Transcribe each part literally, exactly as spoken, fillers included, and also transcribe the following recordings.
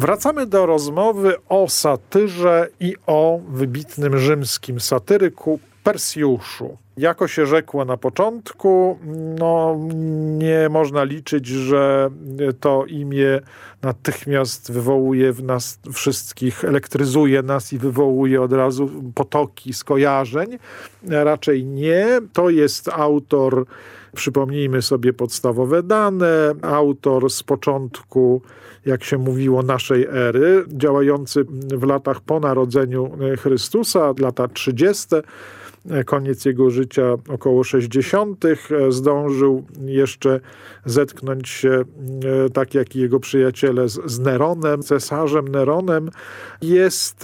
Wracamy do rozmowy o satyrze i o wybitnym rzymskim satyryku Persjuszu. Jako się rzekło na początku, no nie można liczyć, że to imię natychmiast wywołuje w nas wszystkich, elektryzuje nas i wywołuje od razu potoki skojarzeń. Raczej nie. To jest autor, przypomnijmy sobie podstawowe dane, autor z początku, jak się mówiło, naszej ery, działający w latach po narodzeniu Chrystusa, lata trzydzieste. Koniec jego życia około sześćdziesiątych. Zdążył jeszcze zetknąć się, tak jak i jego przyjaciele, z, z Neronem, cesarzem Neronem. Jest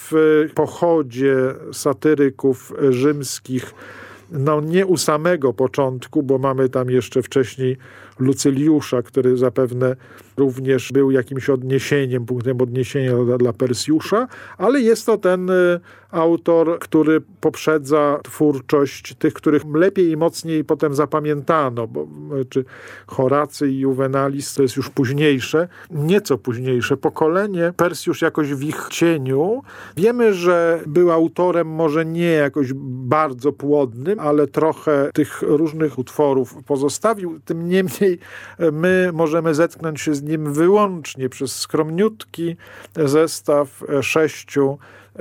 w pochodzie satyryków rzymskich, no nie u samego początku, bo mamy tam jeszcze wcześniej Lucyliusza, który zapewne również był jakimś odniesieniem, punktem odniesienia dla, dla Persjusza, ale jest to ten y, autor, który poprzedza twórczość tych, których lepiej i mocniej potem zapamiętano, bo czy Horacy i Juvenalis to jest już późniejsze, nieco późniejsze pokolenie. Persjusz jakoś w ich cieniu. Wiemy, że był autorem może nie jakoś bardzo płodnym, ale trochę tych różnych utworów pozostawił. Tym niemniej my możemy zetknąć się z nim wyłącznie przez skromniutki zestaw sześciu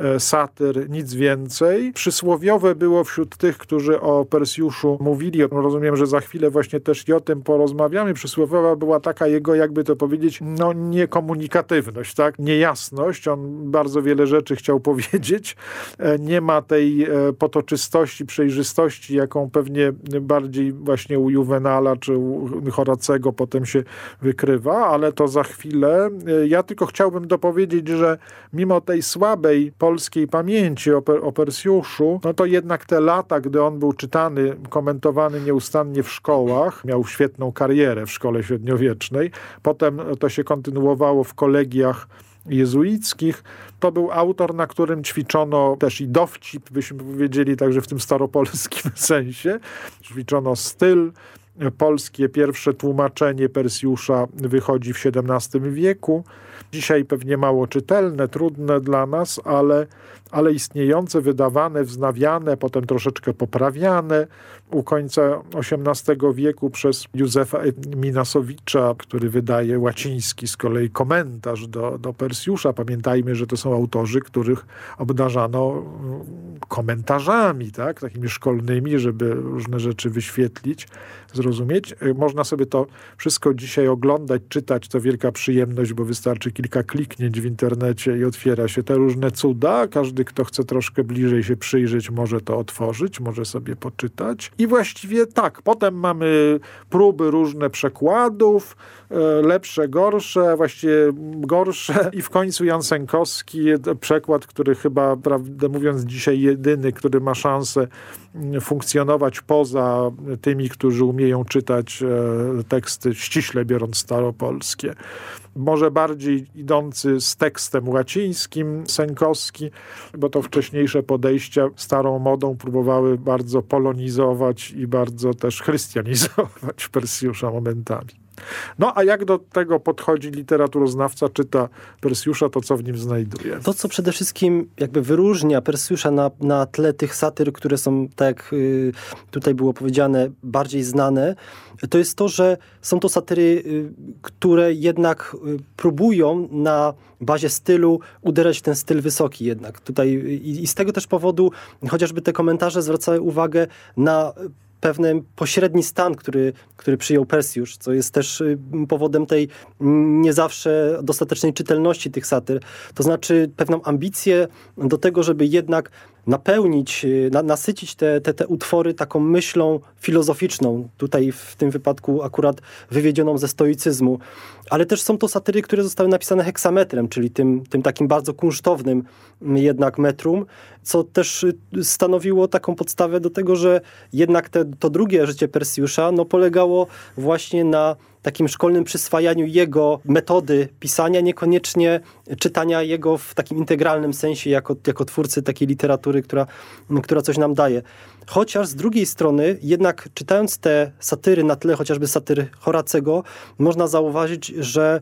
satyr, nic więcej. Przysłowiowe było wśród tych, którzy o Persjuszu mówili. Rozumiem, że za chwilę właśnie też i o tym porozmawiamy. Przysłowiowa była taka jego, jakby to powiedzieć, no niekomunikatywność, tak? Niejasność. On bardzo wiele rzeczy chciał powiedzieć. Nie ma tej potoczystości, przejrzystości, jaką pewnie bardziej właśnie u Juvenala czy u Horacego potem się wykrywa, ale to za chwilę. Ja tylko chciałbym dopowiedzieć, że mimo tej słabej polskiej pamięci o, o Persjuszu, no to jednak te lata, gdy on był czytany, komentowany nieustannie w szkołach, miał świetną karierę w szkole średniowiecznej, potem to się kontynuowało w kolegiach jezuickich. To był autor, na którym ćwiczono też i dowcip, byśmy powiedzieli, także w tym staropolskim sensie. Ćwiczono styl. Polskie pierwsze tłumaczenie Persjusza wychodzi w siedemnastym wieku. Dzisiaj pewnie mało czytelne, trudne dla nas, ale, ale istniejące, wydawane, wznawiane, potem troszeczkę poprawiane u końca osiemnastego wieku przez Józefa Minasowicza, który wydaje łaciński z kolei komentarz do, do Persjusza. Pamiętajmy, że to są autorzy, których obdarzano komentarzami, tak? Takimi szkolnymi, żeby różne rzeczy wyświetlić, zrozumieć. Można sobie to wszystko dzisiaj oglądać, czytać, to wielka przyjemność, bo wystarczy kilka kliknięć w internecie i otwiera się te różne cuda. Każdy, kto chce troszkę bliżej się przyjrzeć, może to otworzyć, może sobie poczytać. I właściwie tak, potem mamy próby różne przekładów, lepsze, gorsze, właściwie gorsze i w końcu Jan Sękowski, przekład, który chyba, prawdę mówiąc, dzisiaj jedyny, który ma szansę funkcjonować poza tymi, którzy umieją czytać teksty, ściśle biorąc staropolskie. Może bardziej idący z tekstem łacińskim Sękowski, bo to wcześniejsze podejścia starą modą próbowały bardzo polonizować i bardzo też chrystianizować Persjusza momentami. No a jak do tego podchodzi literaturoznawca, czyta Persjusza, to co w nim znajduje? To, co przede wszystkim jakby wyróżnia Persjusza na, na tle tych satyr, które są, tak jak y, tutaj było powiedziane, bardziej znane, to jest to, że są to satyry, y, które jednak y, próbują na bazie stylu uderzać w ten styl wysoki jednak. Tutaj i, i z tego też powodu chociażby te komentarze zwracały uwagę na pewien pośredni stan, który, który przyjął Persjusz, co jest też powodem tej nie zawsze dostatecznej czytelności tych satyr. To znaczy pewną ambicję do tego, żeby jednak napełnić, na, nasycić te, te, te utwory taką myślą filozoficzną, tutaj w tym wypadku akurat wywiedzioną ze stoicyzmu. Ale też są to satyry, które zostały napisane heksametrem, czyli tym, tym takim bardzo kunsztownym jednak metrum, co też stanowiło taką podstawę do tego, że jednak te, to drugie życie Persjusza no, polegało właśnie na takim szkolnym przyswajaniu jego metody pisania, niekoniecznie czytania jego w takim integralnym sensie jako, jako twórcy takiej literatury, która, która coś nam daje. Chociaż z drugiej strony, jednak czytając te satyry na tle chociażby satyr Horacego, można zauważyć, że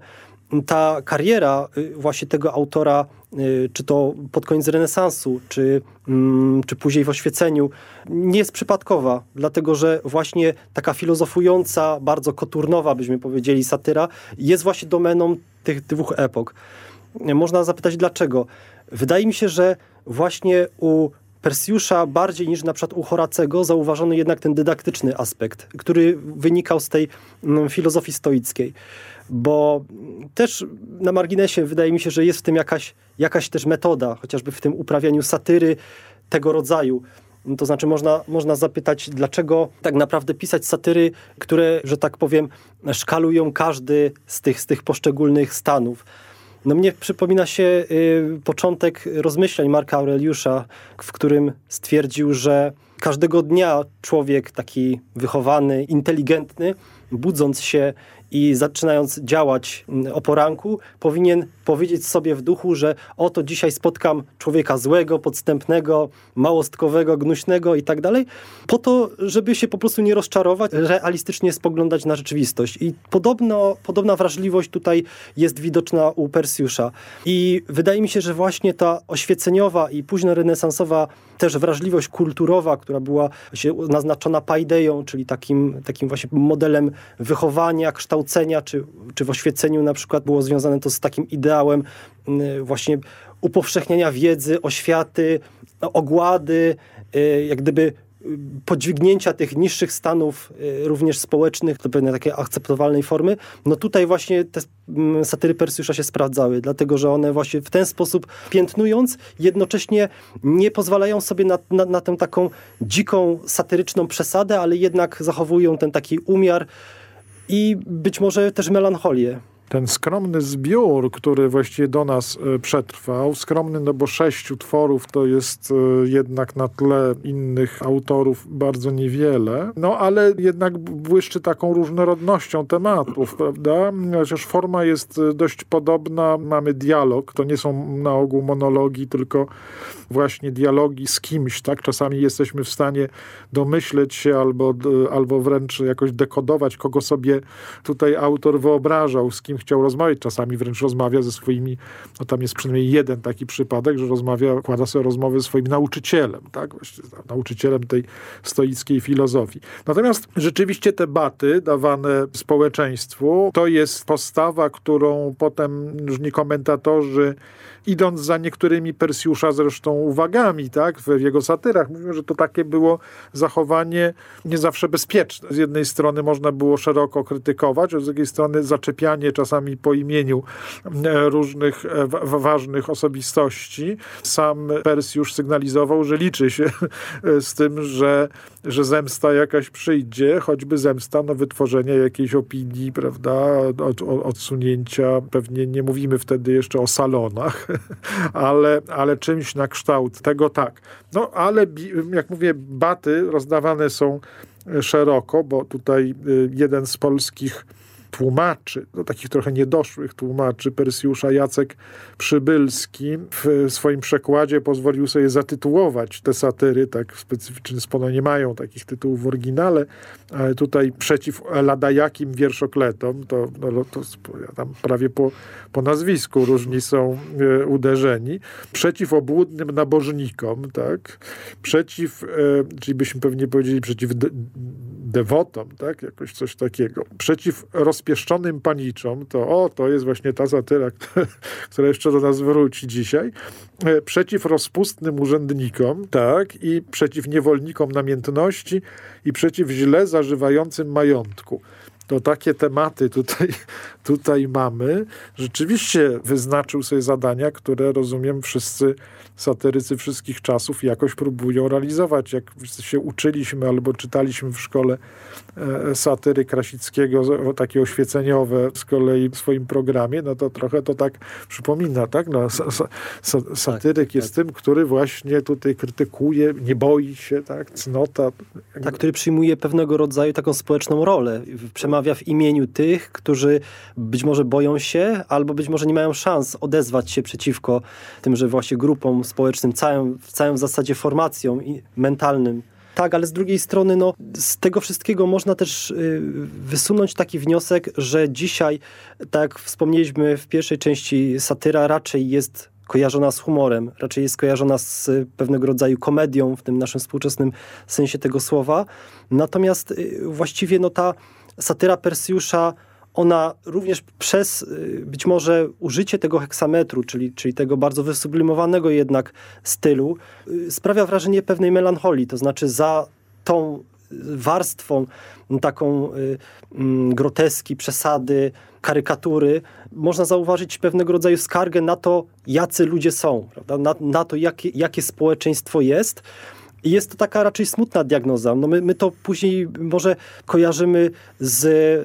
ta kariera właśnie tego autora, czy to pod koniec renesansu, czy, czy później w oświeceniu, nie jest przypadkowa, dlatego że właśnie taka filozofująca, bardzo koturnowa, byśmy powiedzieli, satyra jest właśnie domeną tych dwóch epok. Można zapytać dlaczego. Wydaje mi się, że właśnie u Persjusza bardziej niż na przykład u Horacego zauważono jednak ten dydaktyczny aspekt, który wynikał z tej filozofii stoickiej. Bo też na marginesie wydaje mi się, że jest w tym jakaś, jakaś też metoda, chociażby w tym uprawianiu satyry tego rodzaju. To znaczy można, można zapytać, dlaczego tak naprawdę pisać satyry, które, że tak powiem, szkalują każdy z tych, z tych poszczególnych stanów. No mnie przypomina się y, początek rozmyślań Marka Aureliusza, w którym stwierdził, że każdego dnia człowiek taki wychowany, inteligentny, budząc się i zaczynając działać o poranku, powinien powiedzieć sobie w duchu, że oto dzisiaj spotkam człowieka złego, podstępnego, małostkowego, gnuśnego i tak dalej, po to, żeby się po prostu nie rozczarować, realistycznie spoglądać na rzeczywistość. I podobno, podobna wrażliwość tutaj jest widoczna u Persjusza. I wydaje mi się, że właśnie ta oświeceniowa i późnorenesansowa też wrażliwość kulturowa, która była się naznaczona paideją, czyli takim, takim właśnie modelem wychowania, kształcenia, czy, czy w oświeceniu na przykład było związane to z takim ideałem właśnie upowszechniania wiedzy, oświaty, ogłady, jak gdyby podźwignięcia tych niższych stanów również społecznych do pewnej takiej akceptowalnej formy. No tutaj właśnie te satyry Persjusza się sprawdzały, dlatego że one właśnie w ten sposób piętnując, jednocześnie nie pozwalają sobie na, na, na tę taką dziką, satyryczną przesadę, ale jednak zachowują ten taki umiar i być może też melancholię. Ten skromny zbiór, który właściwie do nas przetrwał, skromny, no bo sześciu tworów to jest jednak na tle innych autorów bardzo niewiele, no ale jednak błyszczy taką różnorodnością tematów, prawda? Chociaż forma jest dość podobna, mamy dialog, to nie są na ogół monologi, tylko właśnie dialogi z kimś, tak? Czasami jesteśmy w stanie domyśleć się albo, albo wręcz jakoś dekodować, kogo sobie tutaj autor wyobrażał, z kim chciał rozmawiać. Czasami wręcz rozmawia ze swoimi, no tam jest przynajmniej jeden taki przypadek, że rozmawia, układa sobie rozmowy ze swoim nauczycielem, tak? Właśnie nauczycielem tej stoickiej filozofii. Natomiast rzeczywiście te baty dawane społeczeństwu, to jest postawa, którą potem różni komentatorzy, idąc za niektórymi Persjusza zresztą uwagami, tak, w jego satyrach, mówią, że to takie było zachowanie nie zawsze bezpieczne. Z jednej strony można było szeroko krytykować, a z drugiej strony zaczepianie czasami po imieniu różnych ważnych osobistości. Sam Persjusz sygnalizował, że liczy się z tym, że, że zemsta jakaś przyjdzie, choćby zemsta no, wytworzenia jakiejś opinii, prawda, od, odsunięcia. Pewnie nie mówimy wtedy jeszcze o salonach, ale, ale czymś na kształt tego tak. No ale jak mówię, baty rozdawane są szeroko, bo tutaj jeden z polskich tłumaczy, no takich trochę niedoszłych tłumaczy Persjusza, Jacek Przybylski, w swoim przekładzie pozwolił sobie zatytułować te satyry tak w specyficzny sposób. Nie mają takich tytułów w oryginale, ale tutaj przeciw ladajakim wierszokletom, to, no, to tam prawie po, po nazwisku różni są e, uderzeni, przeciw obłudnym nabożnikom, tak, przeciw, e, czyli byśmy pewnie powiedzieli przeciw de, dewotom, tak, jakoś coś takiego, przeciw rozpieszczonym paniczom, to o, to jest właśnie ta satyra, która jeszcze do nas wróci dzisiaj, przeciw rozpustnym urzędnikom, tak, i przeciw niewolnikom namiętności i przeciw źle zażywającym majątku. To takie tematy tutaj, tutaj mamy. Rzeczywiście wyznaczył sobie zadania, które, rozumiem, wszyscy satyrycy wszystkich czasów jakoś próbują realizować. Jak się uczyliśmy albo czytaliśmy w szkole e, satyry Krasickiego, takie oświeceniowe z kolei w swoim programie, no to trochę to tak przypomina, tak? No, sa, sa, sa, satyryk tak, jest tak. tym, który właśnie tutaj krytykuje, nie boi się, tak? Cnota. Tak, który przyjmuje pewnego rodzaju taką społeczną rolę. Przemawia w imieniu tych, którzy być może boją się, albo być może nie mają szans odezwać się przeciwko tymże właśnie grupom społecznym, całym, całym w zasadzie formacjom mentalnym. tak, ale z drugiej strony no, z tego wszystkiego można też y, wysunąć taki wniosek, że dzisiaj, tak jak wspomnieliśmy w pierwszej części, satyra raczej jest kojarzona z humorem, raczej jest kojarzona z pewnego rodzaju komedią w tym naszym współczesnym sensie tego słowa. Natomiast y, właściwie no, ta satyra Persjusza, ona również przez y, być może użycie tego heksametru, czyli, czyli tego bardzo wysublimowanego jednak stylu, y, sprawia wrażenie pewnej melancholii, to znaczy za tą warstwą taką y, y, groteski, przesady, karykatury, można zauważyć pewnego rodzaju skargę na to, jacy ludzie są, prawda? Na, na to, jakie, jakie społeczeństwo jest. I jest to taka raczej smutna diagnoza. No my, my to później może kojarzymy z,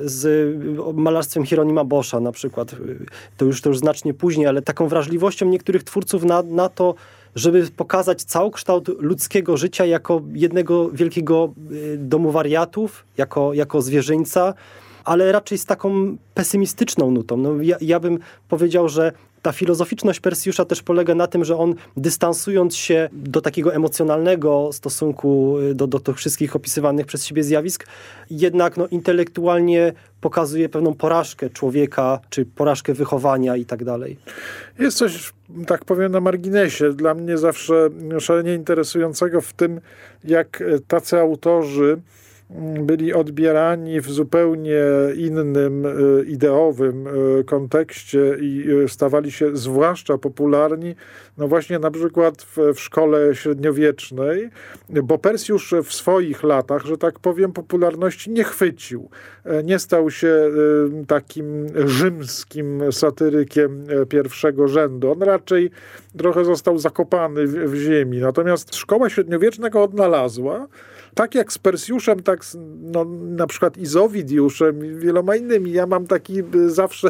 z malarstwem Hieronima Boscha na przykład. To już, to już znacznie później, ale taką wrażliwością niektórych twórców na, na to, żeby pokazać całokształt ludzkiego życia jako jednego wielkiego domu wariatów, jako, jako zwierzyńca, ale raczej z taką pesymistyczną nutą. No ja, ja bym powiedział, że ta filozoficzność Persjusza też polega na tym, że on dystansując się do takiego emocjonalnego stosunku do, do tych wszystkich opisywanych przez siebie zjawisk, jednak no, intelektualnie pokazuje pewną porażkę człowieka, czy porażkę wychowania i tak dalej. Jest coś, tak powiem na marginesie, dla mnie zawsze szalenie interesującego w tym, jak tacy autorzy byli odbierani w zupełnie innym ideowym kontekście i stawali się zwłaszcza popularni, no właśnie na przykład w, w szkole średniowiecznej, bo Persjusz w swoich latach, że tak powiem, popularności nie chwycił. Nie stał się takim rzymskim satyrykiem pierwszego rzędu. On raczej trochę został zakopany w, w ziemi. Natomiast szkoła średniowieczna go odnalazła. Tak jak z Persjuszem, tak z, no, na przykład i z Owidiuszem i wieloma innymi. Ja mam taki zawsze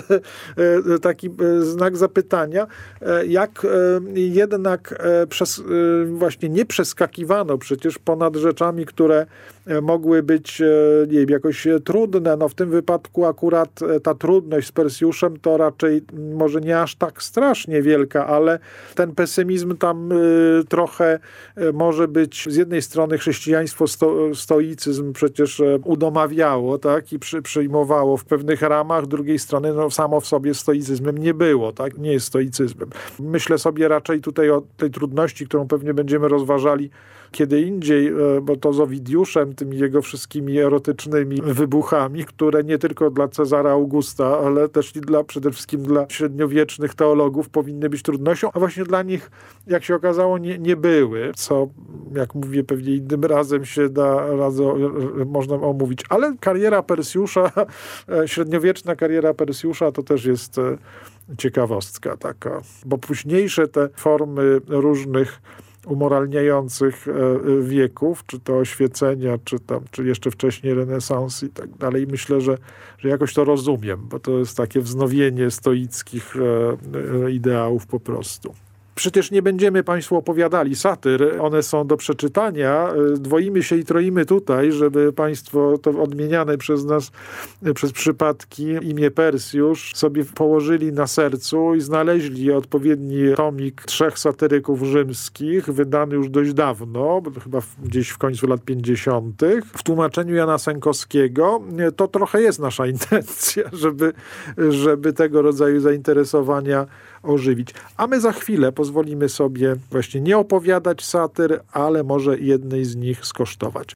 taki znak zapytania, jak jednak przez, właśnie nie przeskakiwano przecież ponad rzeczami, które mogły być, nie wiem, jakoś trudne. No w tym wypadku akurat ta trudność z Persjuszem to raczej może nie aż tak strasznie wielka, ale ten pesymizm tam trochę może być z jednej strony chrześcijaństwo sto, stoicyzm przecież udomawiało, tak, i przy, przyjmowało w pewnych ramach, z drugiej strony no, samo w sobie stoicyzmem nie było, tak, nie jest stoicyzmem. Myślę sobie raczej tutaj o tej trudności, którą pewnie będziemy rozważali kiedy indziej, bo to z Owidiuszem, tymi jego wszystkimi erotycznymi wybuchami, które nie tylko dla Cezara Augusta, ale też i dla, przede wszystkim dla średniowiecznych teologów powinny być trudnością, a właśnie dla nich, jak się okazało, nie, nie były, co, jak mówię, pewnie innym razem się da, razo, można omówić. Ale kariera Persjusza, średniowieczna kariera Persjusza to też jest ciekawostka taka, bo późniejsze te formy różnych umoralniających wieków, czy to oświecenia, czy tam, czy jeszcze wcześniej renesans i tak dalej. Myślę, że, że jakoś to rozumiem, bo to jest takie wznowienie stoickich ideałów po prostu. Przecież nie będziemy Państwu opowiadali satyr, one są do przeczytania. Dwoimy się i troimy tutaj, żeby Państwo to odmieniane przez nas, przez przypadki imię Persjusz sobie położyli na sercu i znaleźli odpowiedni tomik trzech satyryków rzymskich, wydany już dość dawno, bo to chyba gdzieś w końcu lat pięćdziesiątych, w tłumaczeniu Jana Sękowskiego. To trochę jest nasza intencja, żeby, żeby tego rodzaju zainteresowania ożywić. A my za chwilę pozwolimy sobie właśnie nie opowiadać satyr, ale może jednej z nich skosztować.